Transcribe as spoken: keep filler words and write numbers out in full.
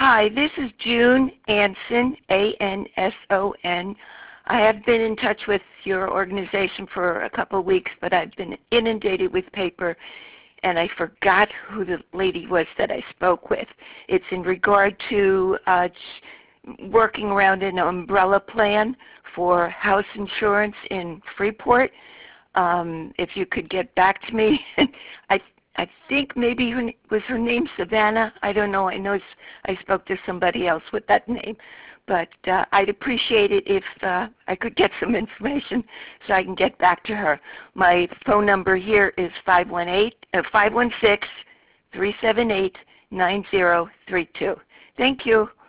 Hi, this is June Anson, A N S O N. I have been in touch with your organization for a couple of weeks, but I've been inundated with paper, and I forgot who the lady was that I spoke with. It's in regard to uh, working around an umbrella plan for house insurance in Freeport. Um, if you could get back to me. I I think maybe her, was her name Savannah. I don't know. I know I spoke to somebody else with that name. But uh, I'd appreciate it if uh, I could get some information so I can get back to her. My phone number here is five one eight, uh, five one six, three seven eight, nine zero three two. Thank you.